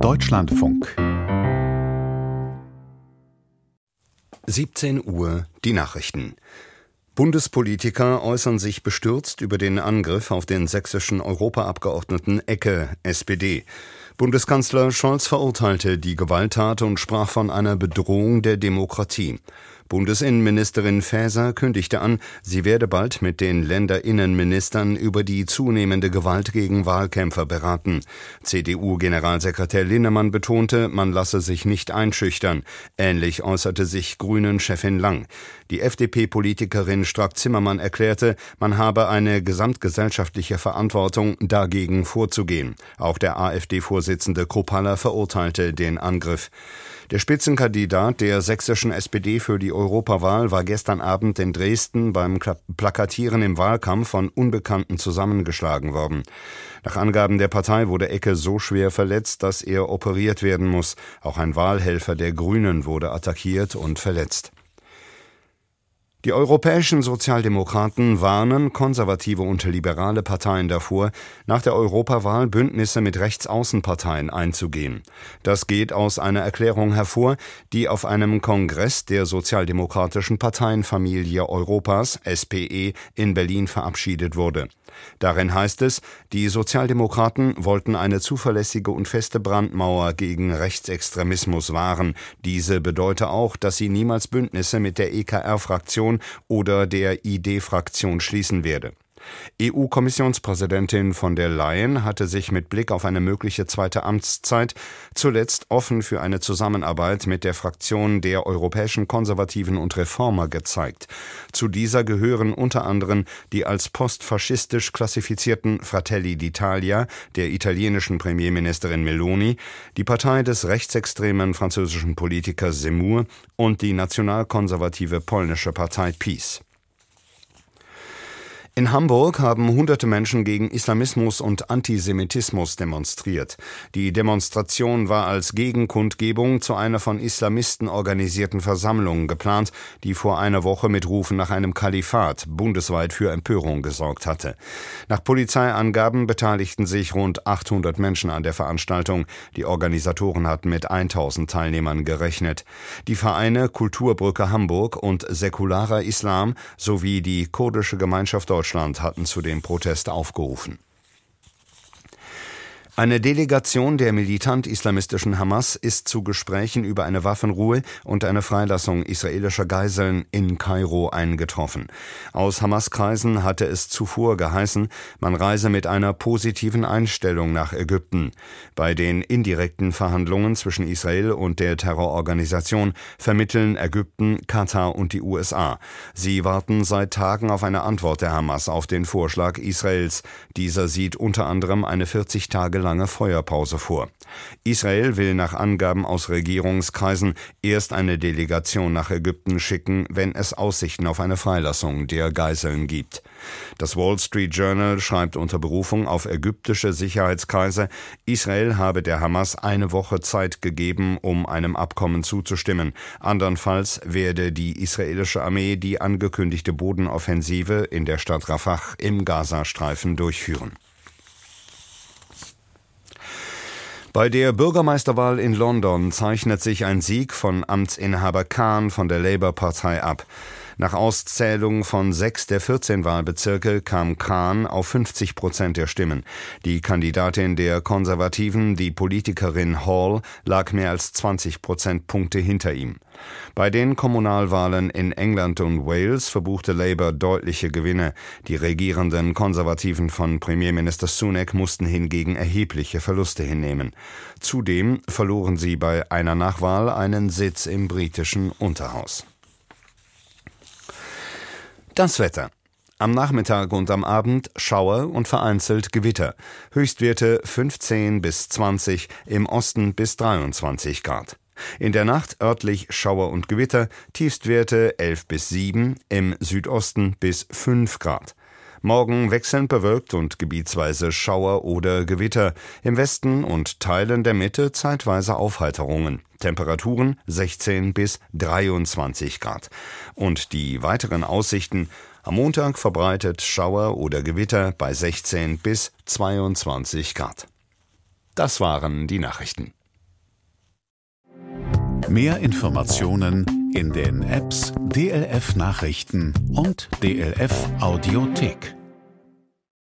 Deutschlandfunk. 17 Uhr, die Nachrichten. Bundespolitiker äußern sich bestürzt über den Angriff auf den sächsischen Europaabgeordneten Ecke, SPD. Bundeskanzler Scholz verurteilte die Gewalttat und sprach von einer Bedrohung der Demokratie. Bundesinnenministerin Faeser kündigte an, sie werde bald mit den Länderinnenministern über die zunehmende Gewalt gegen Wahlkämpfer beraten. CDU-Generalsekretär Linnemann betonte, man lasse sich nicht einschüchtern. Ähnlich äußerte sich Grünen-Chefin Lang. Die FDP-Politikerin Strack-Zimmermann erklärte, man habe eine gesamtgesellschaftliche Verantwortung, dagegen vorzugehen. Auch der AfD-Vorsitzende Kruppalla verurteilte den Angriff. Der Spitzenkandidat der sächsischen SPD für die Europawahl war gestern Abend in Dresden beim Plakatieren im Wahlkampf von Unbekannten zusammengeschlagen worden. Nach Angaben der Partei wurde Ecke so schwer verletzt, dass er operiert werden muss. Auch ein Wahlhelfer der Grünen wurde attackiert und verletzt. Die europäischen Sozialdemokraten warnen konservative und liberale Parteien davor, nach der Europawahl Bündnisse mit Rechtsaußenparteien einzugehen. Das geht aus einer Erklärung hervor, die auf einem Kongress der sozialdemokratischen Parteienfamilie Europas, SPE, in Berlin verabschiedet wurde. Darin heißt es, die Sozialdemokraten wollten eine zuverlässige und feste Brandmauer gegen Rechtsextremismus wahren. Diese bedeute auch, dass sie niemals Bündnisse mit der EKR-Fraktion oder der ID-Fraktion schließen werde. EU-Kommissionspräsidentin von der Leyen hatte sich mit Blick auf eine mögliche zweite Amtszeit zuletzt offen für eine Zusammenarbeit mit der Fraktion der Europäischen Konservativen und Reformer gezeigt. Zu dieser gehören unter anderem die als postfaschistisch klassifizierten Fratelli d'Italia der italienischen Premierministerin Meloni, die Partei des rechtsextremen französischen Politikers Zemmour und die nationalkonservative polnische Partei PiS. In Hamburg haben hunderte Menschen gegen Islamismus und Antisemitismus demonstriert. Die Demonstration war als Gegenkundgebung zu einer von Islamisten organisierten Versammlung geplant, die vor einer Woche mit Rufen nach einem Kalifat bundesweit für Empörung gesorgt hatte. Nach Polizeiangaben beteiligten sich rund 800 Menschen an der Veranstaltung. Die Organisatoren hatten mit 1000 Teilnehmern gerechnet. Die Vereine Kulturbrücke Hamburg und Säkularer Islam sowie die kurdische Gemeinschaft Deutschland hatten zu dem Protest aufgerufen. Eine Delegation der militant-islamistischen Hamas ist zu Gesprächen über eine Waffenruhe und eine Freilassung israelischer Geiseln in Kairo eingetroffen. Aus Hamas-Kreisen hatte es zuvor geheißen, man reise mit einer positiven Einstellung nach Ägypten. Bei den indirekten Verhandlungen zwischen Israel und der Terrororganisation vermitteln Ägypten, Katar und die USA. Sie warten seit Tagen auf eine Antwort der Hamas auf den Vorschlag Israels. Dieser sieht unter anderem eine 40 Tage lange Feuerpause vor. Israel will nach Angaben aus Regierungskreisen erst eine Delegation nach Ägypten schicken, wenn es Aussichten auf eine Freilassung der Geiseln gibt. Das Wall Street Journal schreibt unter Berufung auf ägyptische Sicherheitskreise, Israel habe der Hamas eine Woche Zeit gegeben, um einem Abkommen zuzustimmen. Andernfalls werde die israelische Armee die angekündigte Bodenoffensive in der Stadt Rafah im Gazastreifen durchführen. Bei der Bürgermeisterwahl in London zeichnet sich ein Sieg von Amtsinhaber Khan von der Labour-Partei ab. Nach Auszählung von 6 der 14 Wahlbezirke kam Khan auf 50% der Stimmen. Die Kandidatin der Konservativen, die Politikerin Hall, lag mehr als 20 Prozentpunkte hinter ihm. Bei den Kommunalwahlen in England und Wales verbuchte Labour deutliche Gewinne. Die regierenden Konservativen von Premierminister Sunak mussten hingegen erhebliche Verluste hinnehmen. Zudem verloren sie bei einer Nachwahl einen Sitz im britischen Unterhaus. Das Wetter. Am Nachmittag und am Abend Schauer und vereinzelt Gewitter. Höchstwerte 15 bis 20, im Osten bis 23 Grad. In der Nacht örtlich Schauer und Gewitter, Tiefstwerte 11 bis 7, im Südosten bis 5 Grad. Morgen wechselnd bewölkt und gebietsweise Schauer oder Gewitter. Im Westen und Teilen der Mitte zeitweise Aufheiterungen. Temperaturen 16 bis 23 Grad. Und die weiteren Aussichten: am Montag verbreitet Schauer oder Gewitter bei 16 bis 22 Grad. Das waren die Nachrichten. Mehr Informationen in den Apps DLF Nachrichten und DLF Audiothek.